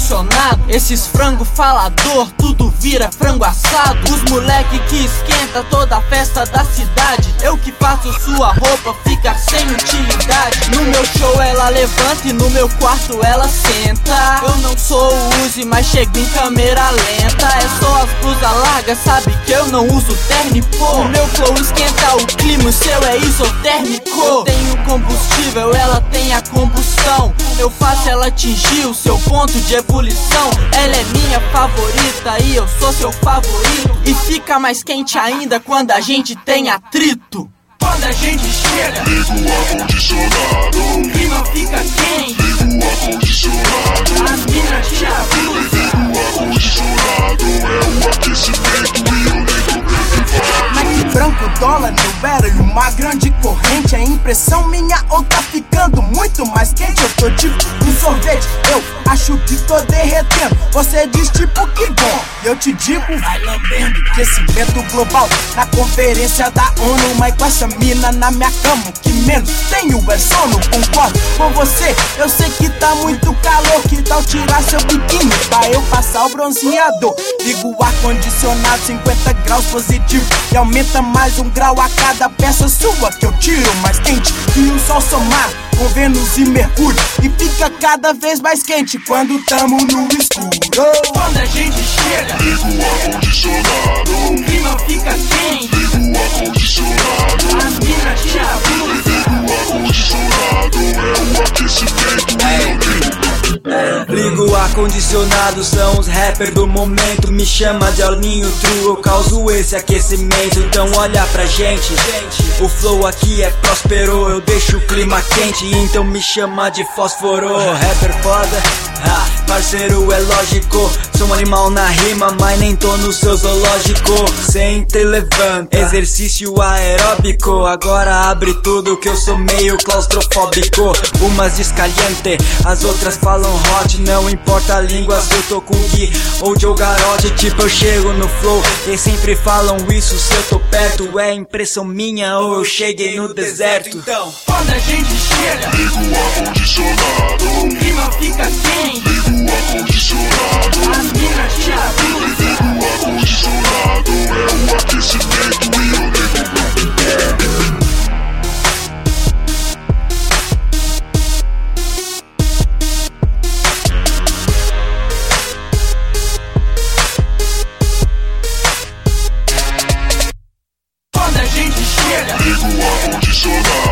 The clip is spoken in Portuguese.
ar-condicionado. Esses frango falador, tudo vira frango assado. Os moleque que esquenta toda a festa da cidade. Eu que faço sua roupa ficar sem utilidade. No meu show ela levanta e no meu quarto ela senta. Eu não sou o Uzi, mas chego em câmera lenta. É só as blusas largas, sabe que eu não uso térmico. O meu flow esquenta o clima, o seu é isotérmico. Eu tenho combustível, ela tem a combustão. Eu faço ela atingir o seu ponto de ebulição. Ela é minha favorita e eu sou seu favorito. E fica mais quente ainda quando a gente tem atrito. Quando a gente chega, ligo o ar-condicionado. o clima fica quente. Ligo o ar-condicionado. As minas tiram a blusa. Ligo o ar-condicionado. É o aquecimento e eu nem tô preocupado. Mac branco, dólar, meu era e uma grande corrente. É impressão minha ou tá ficando muito mais quente? Eu tô tipo um sorvete, eu acho que tô derretendo. Você diz tipo que bom, eu te digo vai lambendo. Aquecimento global na conferência da ONU. Mas com essa mina na minha cama, o que menos tenho é sono. Concordo com você, eu sei que tá muito calor. Que tal tirar seu biquíni pra eu passar o bronzeador? Ligo o ar-condicionado, 50 graus positivo. E aumenta mais um grau a cada peça sua que eu tiro. Mais quente que o sol somar com Vênus e Mercúrio. E fica cada vez mais quente quando tamo no escuro. Quando a gente chega, ligo o ar-condicionado. o clima fica quente. Ligo o ar-condicionado. As minas tiram a blusa. Ligo o ar-condicionado. É o aquecimento e eu nem tô preocupado. Ligo o ar-condicionado, são os rappers do momento. Me chama de Arninho True, eu causo esse aquecimento. Então olha pra gente, o flow aqui é próspero. Eu deixo o clima quente, então me chama de fósforo. Rapper foda, parceiro é lógico. Sou um animal na rima, mas nem tô no seu zoológico. Senta e levanta, exercício aeróbico. Agora abre tudo que eu sou meio claustrofóbico. Umas descaliente, as outras falam hot. Não importa a língua, se eu tô com Gui ou Joe Garotti. Tipo eu chego no flow, eles sempre falam isso. Se eu tô perto é impressão minha ou eu cheguei no deserto. Então, quando a gente chega, ligo o ar-condicionado. o clima fica quente. Ligo o ar-condicionado. As minas tiram a blusa. Ligo o ar-condicionado. É o aquecimento e eu nem tô preocupado. Quando a gente chega, ligo o ar-condicionado.